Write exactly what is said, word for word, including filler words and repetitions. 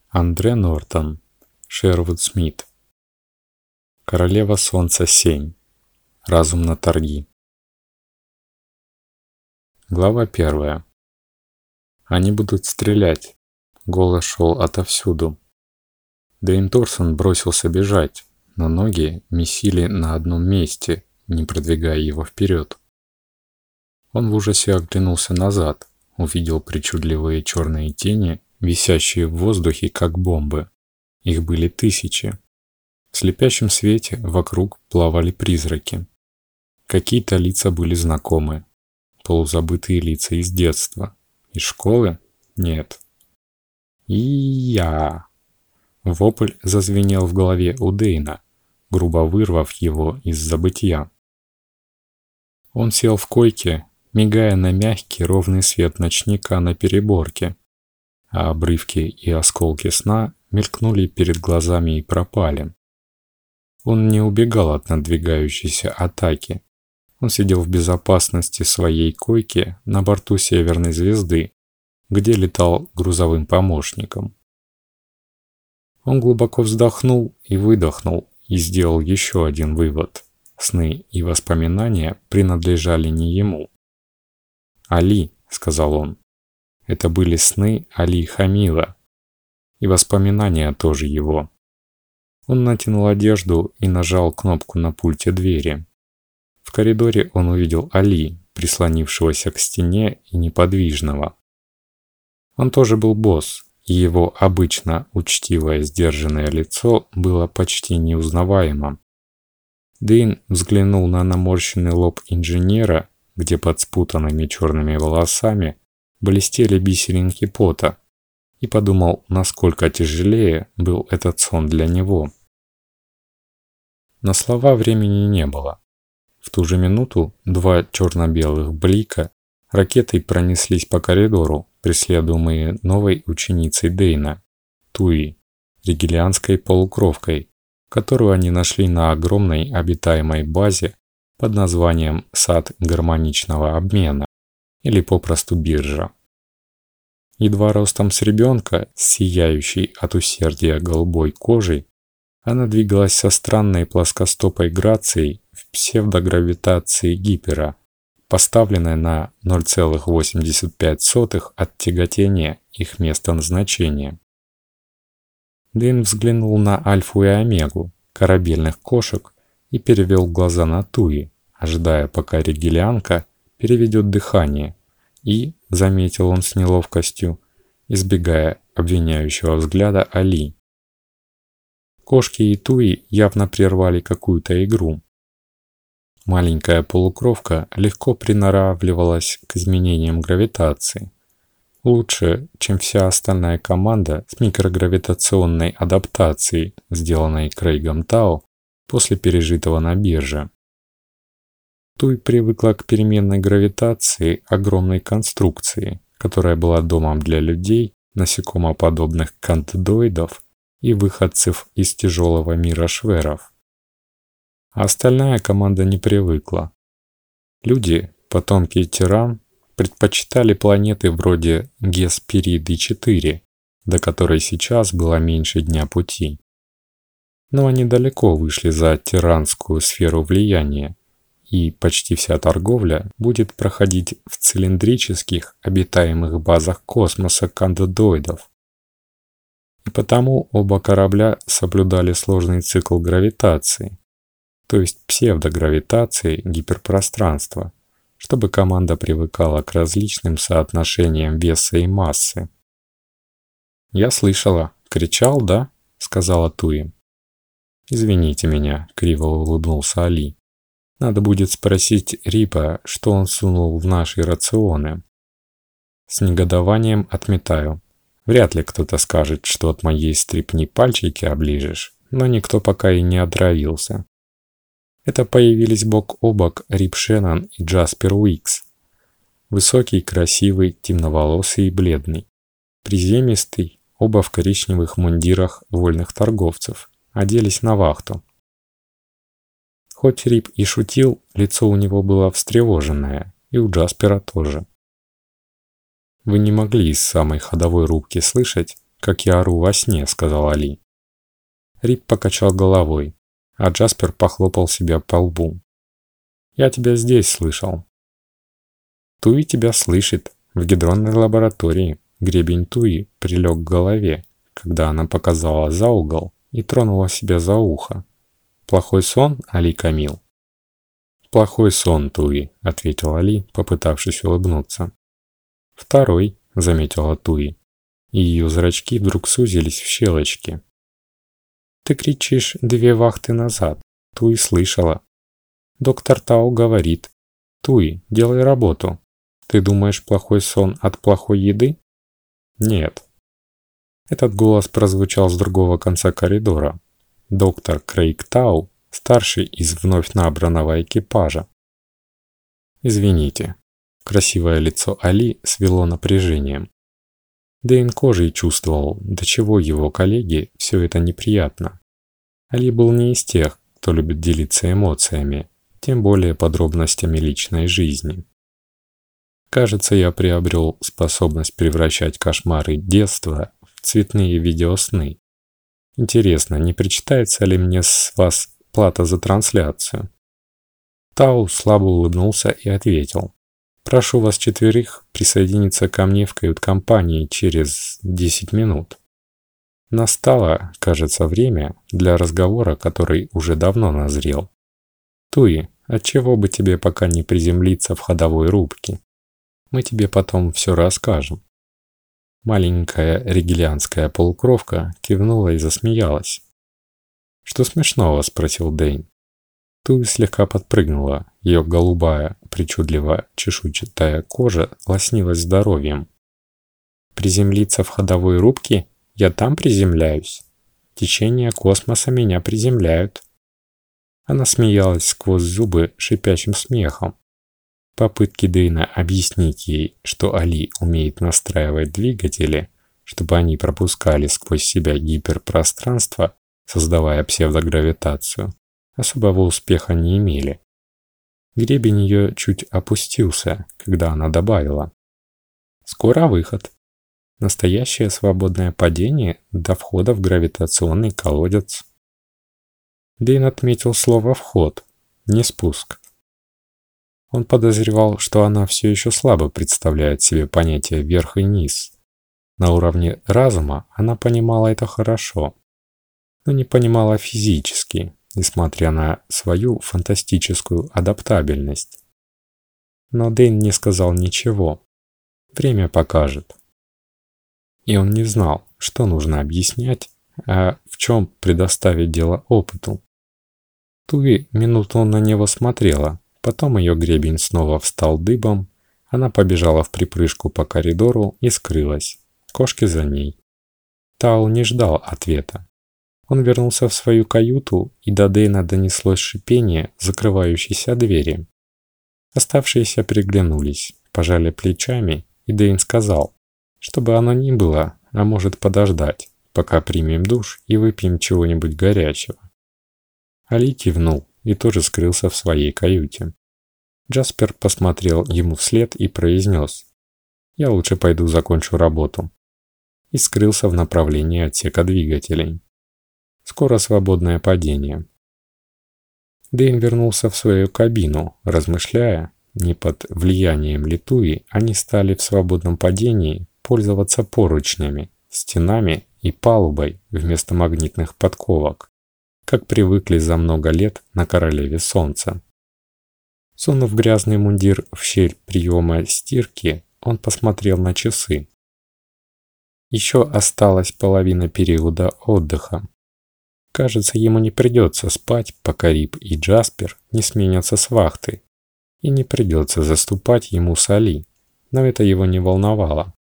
Андре Нортон, Шервуд Смит. Королева солнца семь. Разум на торги. Глава первая. Они будут стрелять. Голос шел отовсюду. Дэйн Торсон бросился бежать, но ноги месили на одном месте, не продвигая его вперед. Он в ужасе оглянулся назад, увидел причудливые черные тени, висящие в воздухе, как бомбы. Их были тысячи. В слепящем свете вокруг плавали призраки. Какие-то лица были знакомы. Полузабытые лица из детства. Из школы? Нет. И-я! Вопль зазвенел в голове у Дэйна, грубо вырвав его из забытья. Он сел в койке, мигая на мягкий ровный свет ночника на переборке, а обрывки и осколки сна мелькнули перед глазами и пропали. Он не убегал от надвигающейся атаки. Он сидел в безопасности своей койки на борту Северной Звезды, где летал грузовым помощником. Он глубоко вздохнул и выдохнул и сделал еще один вывод. Сны и воспоминания принадлежали не ему. «Али», — сказал он, — это были сны Али Хамила. И воспоминания тоже его. Он натянул одежду и нажал кнопку на пульте двери. В коридоре он увидел Али, прислонившегося к стене и неподвижного. Он тоже был босс, и его обычно учтивое сдержанное лицо было почти неузнаваемо. Дэйн взглянул на наморщенный лоб инженера, где под спутанными черными волосами блестели бисеринки пота, и подумал, насколько тяжелее был этот сон для него. На слова времени не было. В ту же минуту два черно-белых блика ракетой пронеслись по коридору, преследуемые новой ученицей Дэйна, Туи, ригелианской полукровкой, которую они нашли на огромной обитаемой базе под названием «Сад гармоничного обмена» или попросту биржа. Едва ростом с ребенка, сияющей от усердия голубой кожей, она двигалась со странной плоскостопой грацией в псевдогравитации гипера, поставленной на ноль целых восемьдесят пять сотых от тяготения их места назначения. Дэйн взглянул на Альфу и Омегу, корабельных кошек, и перевел глаза на Туи, ожидая, пока ригелианка переведет дыхание, и, заметил он с неловкостью, избегая обвиняющего взгляда Али. Кошки и Туи явно прервали какую-то игру. Маленькая полукровка легко приноравливалась к изменениям гравитации. Лучше, чем вся остальная команда с микрогравитационной адаптацией, сделанной Крейгом Тау после пережитого на бирже. Туи привыкла к переменной гравитации огромной конструкции, которая была домом для людей, насекомоподобных кантодоидов и выходцев из тяжелого мира шверов. А остальная команда не привыкла. Люди, потомки Тиран, предпочитали планеты вроде Геспериды четыре, до которой сейчас было меньше дня пути. Но они далеко вышли за тиранскую сферу влияния, и почти вся торговля будет проходить в цилиндрических обитаемых базах космоса кандодоидов. И потому оба корабля соблюдали сложный цикл гравитации, то есть псевдогравитации гиперпространства, чтобы команда привыкала к различным соотношениям веса и массы. «Я слышала. Кричал, да?» — сказала Туи. «Извините меня», — криво улыбнулся Али. «Надо будет спросить Рипа, что он сунул в наши рационы». С негодованием отметаю. Вряд ли кто-то скажет, что от моей стрипни пальчики оближешь, но никто пока и не отравился. Это появились бок о бок Рип Шеннон и Джаспер Уикс. Высокий, красивый, темноволосый и бледный. Приземистый, оба в коричневых мундирах вольных торговцев, оделись на вахту. Хоть Рип и шутил, лицо у него было встревоженное, и у Джаспера тоже. Вы не могли из самой ходовой рубки слышать, как я ору во сне», — сказал Али. Рип покачал головой, а Джаспер похлопал себя по лбу. «Я тебя здесь слышал». «Туи тебя слышит. В гидронной лаборатории». Гребень Туи прилег к голове, когда она показала за угол и тронула себя за ухо. «Плохой сон, Али Камил?» «Плохой сон, Туи», — ответил Али, попытавшись улыбнуться. «Второй», — заметила Туи, и ее зрачки вдруг сузились в щелочки. «Ты кричишь две вахты назад. Туи слышала. Доктор Тау говорит: Туи, делай работу. Ты думаешь, плохой сон от плохой еды?» «Нет». Этот голос прозвучал с другого конца коридора. Доктор Крейг Тау, старший из вновь набранного экипажа. «Извините». Красивое лицо Али свело напряжением. Дэйн кожей чувствовал, до чего его коллеге все это неприятно. Али был не из тех, кто любит делиться эмоциями, тем более подробностями личной жизни. Кажется, я приобрел способность превращать кошмары детства в цветные видеосны. Интересно, не причитается ли мне с вас плата за трансляцию? Тау слабо улыбнулся и ответил: «Прошу вас четверых присоединиться ко мне в кают-компании через десять минут». Настало, кажется, время для разговора, который уже давно назрел. «Туи, отчего бы тебе пока не приземлиться в ходовой рубке? Мы тебе потом все расскажем». Маленькая ригелианская полукровка кивнула и засмеялась. «Что смешного?» — спросил Дэйн. Туи слегка подпрыгнула, ее голубая, причудливо чешуйчатая кожа лоснилась здоровьем. «Приземлиться в ходовой рубке? Я там приземляюсь. Течение космоса меня приземляют». Она смеялась сквозь зубы шипящим смехом. Попытки Дэйна объяснить ей, что Али умеет настраивать двигатели, чтобы они пропускали сквозь себя гиперпространство, создавая псевдогравитацию, особого успеха не имели. Гребень ее чуть опустился, когда она добавила: «Скоро выход. Настоящее свободное падение до входа в гравитационный колодец». Дэйн отметил слово «вход», не спуск. Он подозревал, что она все еще слабо представляет себе понятие «верх» и «низ». На уровне разума она понимала это хорошо, но не понимала физически, несмотря на свою фантастическую адаптабельность. Но Дэйн не сказал ничего. Время покажет. И он не знал, что нужно объяснять, а в чем предоставить дело опыту. Туи минуту на него смотрела, потом ее гребень снова встал дыбом, она побежала в припрыжку по коридору и скрылась, кошки за ней. Тау не ждал ответа. Он вернулся в свою каюту, и до Дэйна донеслось шипение закрывающейся двери. Оставшиеся приглянулись, пожали плечами, и Дэйн сказал, чтобы оно ни было, а может подождать, пока примем душ и выпьем чего-нибудь горячего. Али кивнул и тоже скрылся в своей каюте. Джаспер посмотрел ему вслед и произнес: «Я лучше пойду закончу работу», и скрылся в направлении отсека двигателей. Скоро свободное падение. Дэйн вернулся в свою кабину, размышляя, не под влиянием ли Туи они стали в свободном падении пользоваться поручнями, стенами и палубой вместо магнитных подковок, как привыкли за много лет на Королеве Солнца. Сунув грязный мундир в щель приема стирки, он посмотрел на часы. Еще осталась половина периода отдыха. Кажется, ему не придется спать, пока Рип и Джаспер не сменятся с вахты, и не придется заступать ему с Али, но это его не волновало.